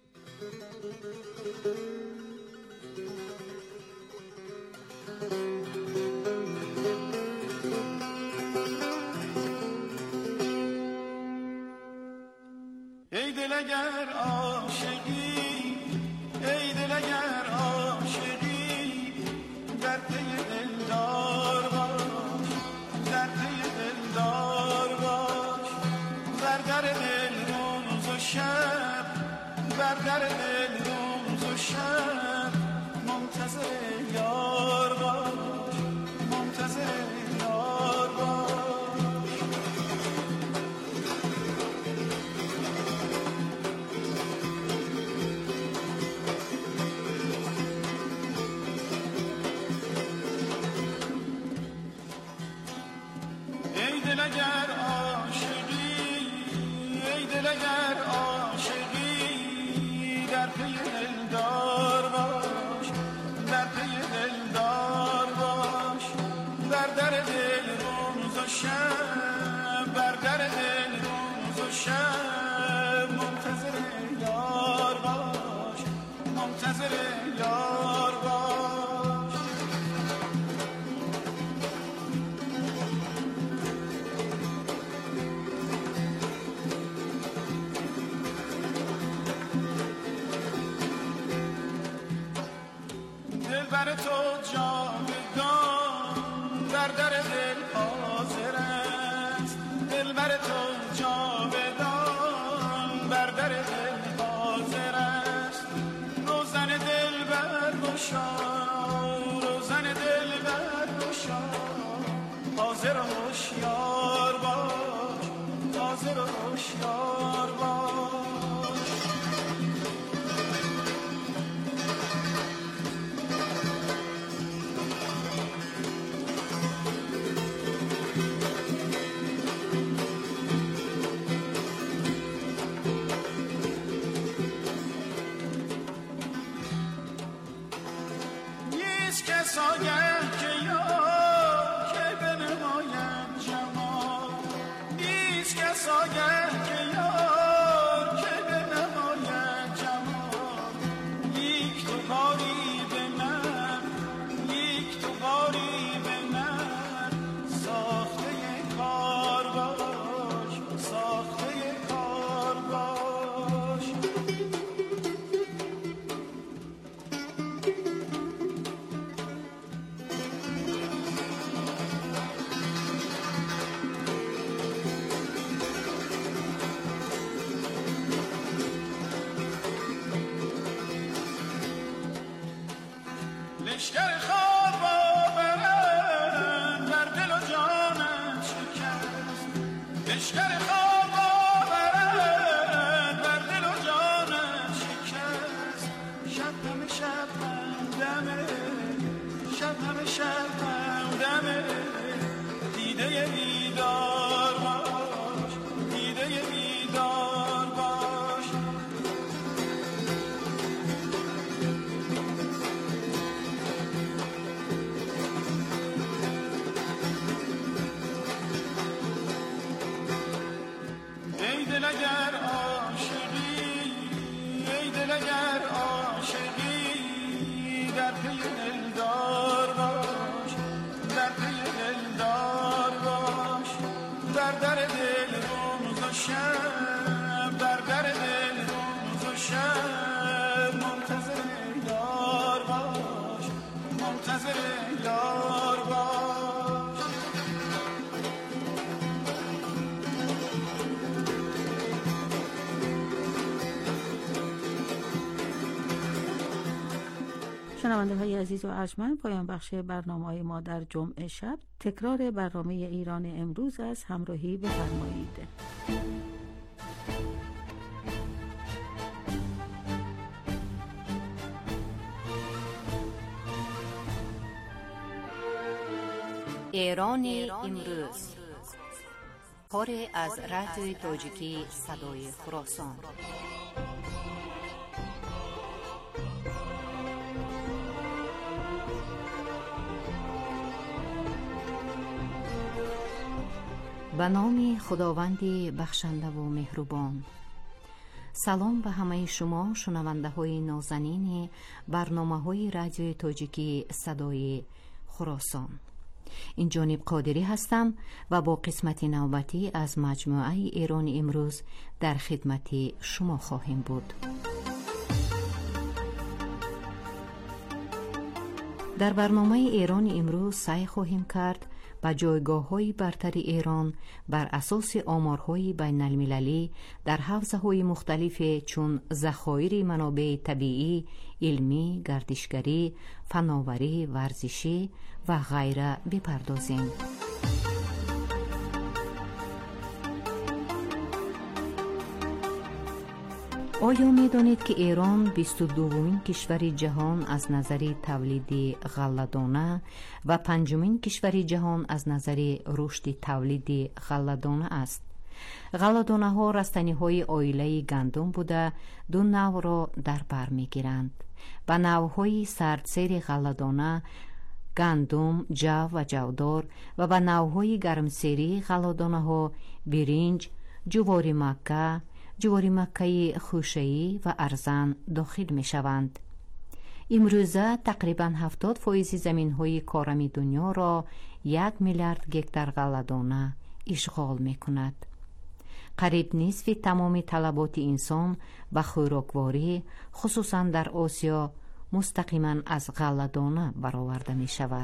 ای دل اگر عاشقی ای دل اگر عاشقی در پی دلدار باش در پی دلدار باش بر در دل روز و شب بر در دل روز و شب منتظر یار باش منتظر یار باش. ای دل اگر عاشقی ای دل اگر عاشقی در پی دلدار باش در پی دلدار باش بر در دل روز و شب بر در دل روز و شب منتظر یار باش منتظر یار باش. بر تو جاودان در در دل حاضر است دل بر تو جاودان بر در دل حاضر است روزن دل برگشا روزن دل برگشا حاضر و هوشیار باش حاضر و هوشیار باش. کساگه که یار که بنماید جمال نیست کساگه که یار که بنماید جمال یک تو کاری به من یک تو کاری به من ساخته کار اشکر خواب آورد بر دل و جانم شکست شب همه شب همدمه شب همه شب همدمه دیده بیدار باش دیده بیدار باش ای دل اگر عاشقی ای دل اگر عاشقی در پی دلدار باش در پی دلدار باش بر در دل روز و شب بر در دل روز و شب منتظر یار باش منتظر یار باش شنونده های عزیز و ارجمند، پایان بخش برنامه‌های ما در جمعه شب تکرار برنامه ایران امروز از همراهی بفرمایید. ایران امروز پاره از رادیوی تاجیکی صدای خراسان. به نام خداوند بخشنده و مهربان. سلام به همه شما شنونده های نازنین برنامه های رادیوی تاجیکی صدای خراسان. این جانب قادری هستم و با قسمت نوبتی از مجموعه ایران امروز در خدمت شما خواهیم بود. در برنامه ایران امروز سعی خواهیم کرد به جایگاه‌های برتر ایران بر اساس آمارهای بین المللی در حوزه‌های مختلف چون ذخایر منابع طبیعی، علمی، گردشگری، فناوری، ورزشی و غیره بپردازیم. آیا می دانید که ایران 22مین کشور جهان از نظر تولید غله‌دانه و 5مین کشور جهان از نظر رشد تولید غله‌دانه است؟ غله‌دانه ها رستنی های عائله گندم بوده دو نوع را در بر می گیرند. به نوع های سردسیر غله‌دانه گندم، جو و جودار و به نوع های گرمسیری غله‌دانه ها برنج، جوار مکه، جواری مکه‌ای خوشه‌ای و ارزان داخل می شوند. امروزه تقریباً 70% زمین‌های کارمی دنیا را 1 میلیارد گکتار غله‌دانه اشغال می کند. قریب نصف تمام طلبات انسان به خوراکواری خصوصاً در آسیا مستقیما از غله‌دانه برآورده می شود.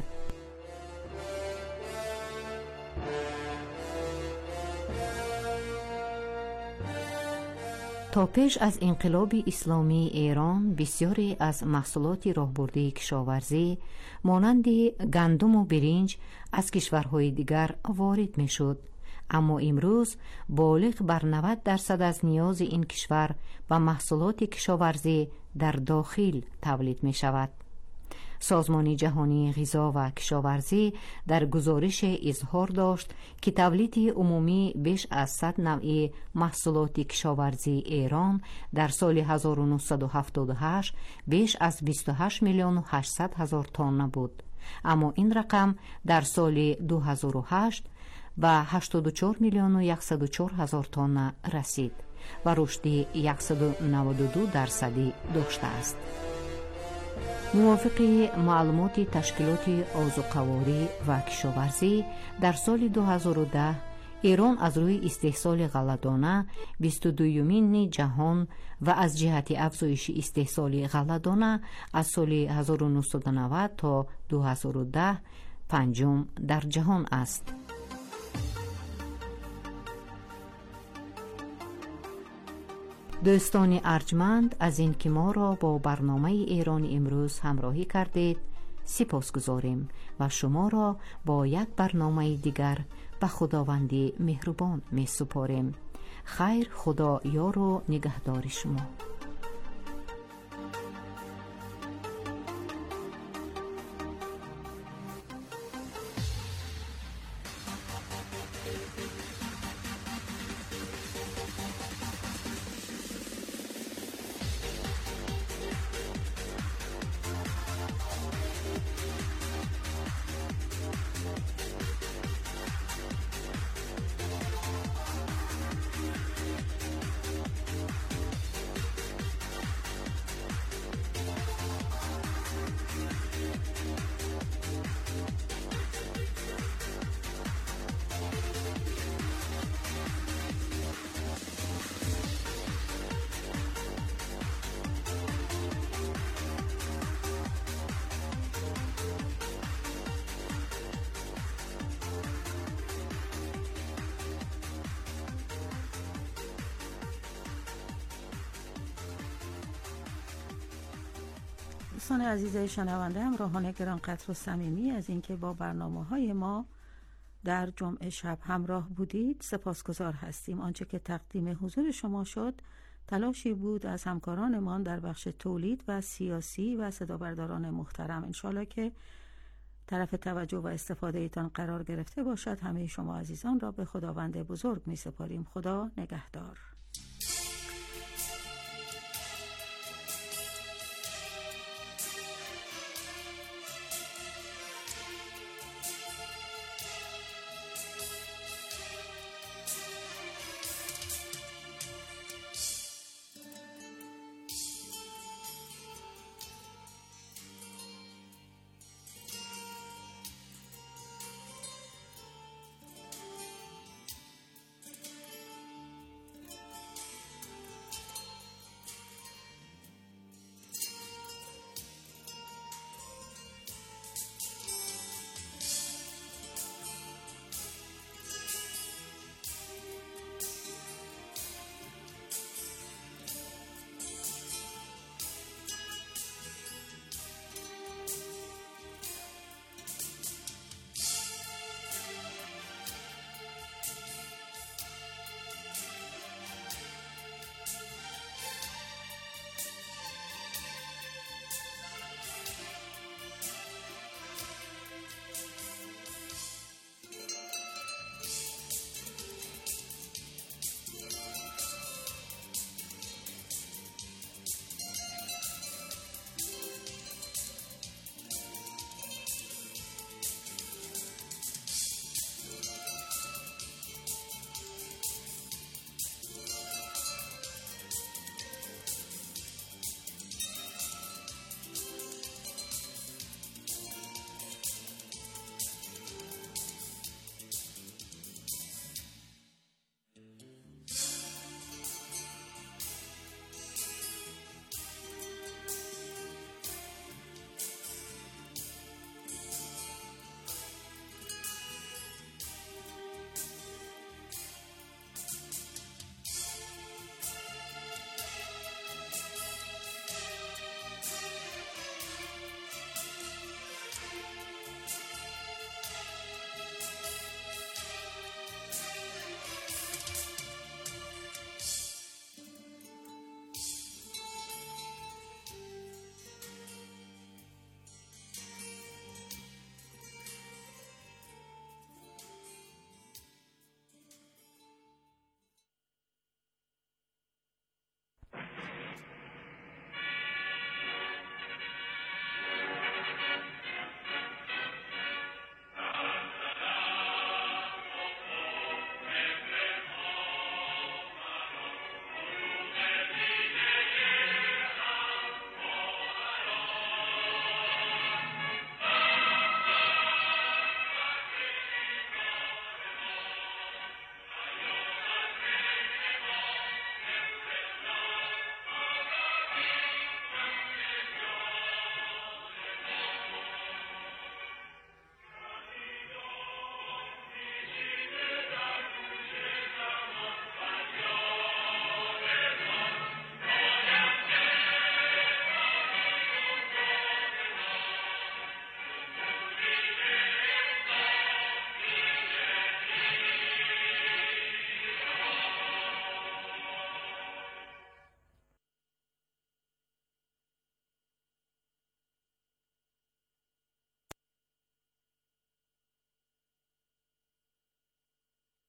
تا پیش از انقلاب اسلامی ایران بسیاری از محصولات راهبردی کشاورزی مانند گندم و برنج از کشورهای دیگر وارد می شد، اما امروز بالغ بر 90% از نیاز این کشور و محصولات کشاورزی در داخل تولید می شود. سازمان جهانی غذا و کشاورزی در گزارش اظهار داشت که تولید عمومی بیش از 100 نوع محصولات کشاورزی ایران در سال 1978 بیش از 28 میلیون و 800 هزار تن بود، اما این رقم در سال 2008 به 84 میلیون و 104 هزار تن رسید و رشد 192% داشته است. موافق معلومات تشکیلات آذوقه‌واری و کشاورزی در سال 2010 ایران از روی استحصال غله‌دانه 22مین جهان و از جهت افزایش استحصال غله‌دانه از سال 1990 تا 2010 پنجم در جهان است. دوستان ارجمند، از این که ما را با برنامه ایران امروز همراهی کردید سپاس گذاریم و شما را با یک برنامه دیگر به و خداوند مهربان می سپاریم. خیر، خدا یار و نگهدار شما. دوستان عزیز شنونده، همراهان گرانقدر و صمیمی از اینکه با برنامه‌های ما در جمعه شب همراه بودید سپاسگزار هستیم. آنچه که تقدیم حضور شما شد تلاشی بود از همکارانمان در بخش تولید و سیاسی و صدابرداران محترم. انشالله که طرف توجه و استفاده ایتان قرار گرفته باشد. همه شما عزیزان را به خداوند بزرگ می سپاریم. خدا نگهدار.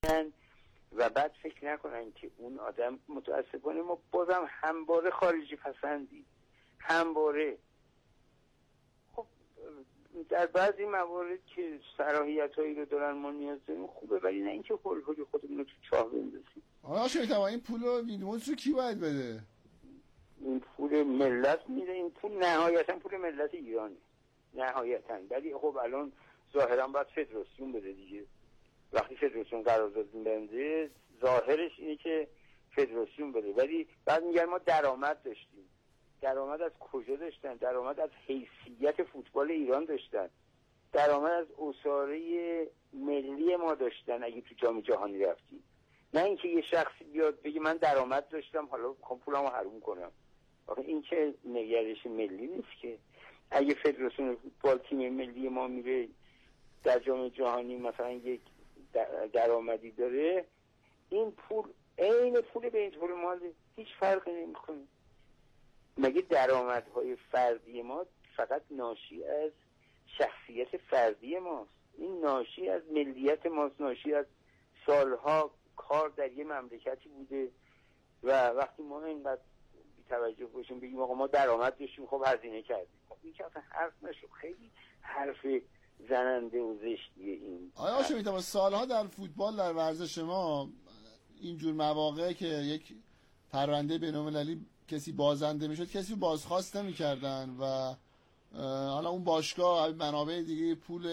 ببینن و بعد فکر نکنن که اون آدم، متاسفانه ما بازم همواره خارجی پسندی، همواره. خب در بعضی موارد که صلاحیتایی رو دارن ما نیاز داریم خوبه، ولی نه اینکه هول خودمون رو تو چاه بندازیم. آقا شما این پول رو ویلموتس رو کی باید بده؟ این پول ملت میده، این پول نهایتا پول ملت ایرانه نهایتا. ولی خب الان ظاهرا باید فدراسیون بده دیگه. وقتی فدراسیون قرارداد بنده ظاهرش اینه که فدراسیون بده، ولی بعد میگن ما درآمد داشتیم. درآمد از کجا داشتن؟ درآمد از حیثیت فوتبال ایران داشتن، درآمد از اساره ملی ما داشتن اگه تو جام جهانی رفتیم. نه اینکه یه شخصی بیاد بگه من درآمد داشتم حالا پولمو حروم کنم. آخه این که نگرش ملی نیست که. اگه فدراسیون فوتبال تیم ملی ما میره در جام جهانی مثلا یک درآمدی داره، این پول عین پول به این طور ماله، هیچ فرقی نمیکنه. مگه درآمدهای فردی ما فقط ناشی از شخصیت فردی ماست؟ این ناشی از ملیت ماست، ناشی از سالها کار در یه مملکتی بوده و وقتی ما اینقدر بی‌توجه باشیم بگیم آقا ما درآمد داشتیم خب هزینه کردیم، خب این که اصلا حرف نشد. خیلی حرف زننده و زشتیه این. آیا هاشمی سالها در فوتبال در ورزش ما اینجور مواقع که یک پرونده بین‌المللی کسی بازنده میشد کسی رو بازخواست نمی‌کردن و حالا اون باشگاه منابع دیگه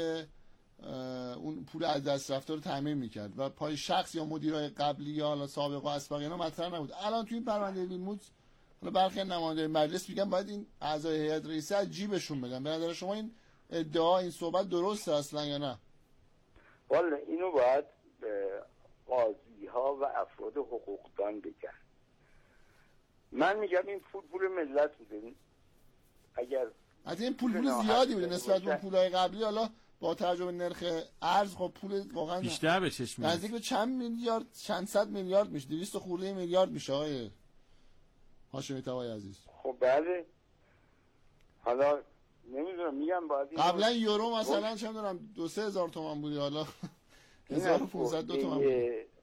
اون پول از دست رفته رو تامین می‌کرد و پای شخص یا مدیرای قبلی یا حالا سابق و اسبق اینا مطرح نبود. الان توی این پرونده ویلموتس حالا برخی نماینده مجلس میگن باید این اعضای هیئت رئیسه از جیبشون بدن. به نظر شما این ادعا، این صحبت درسته اصلا یا نه؟ والا اینو باید قاضی‌ها و افراد حقوقدان بگن. من میگم این پول ملت بوده. اگر از این پول زیادی بوده نسبت به پولای قبلی، حالا با توجه به نرخ ارز خب پول واقعا بیشتر به چشم میاد، نزدیک به چند میلیارد، چند صد میلیارد میشه، 200 خورده میلیارد میشه آقای هاشمی طباطبایی عزیز. خب بله، حالا نمیدونم، میگم باید قبلا یورو مثلا چه میدونم 2-3 هزار تومان بودی، حالا 1500 تومان بود.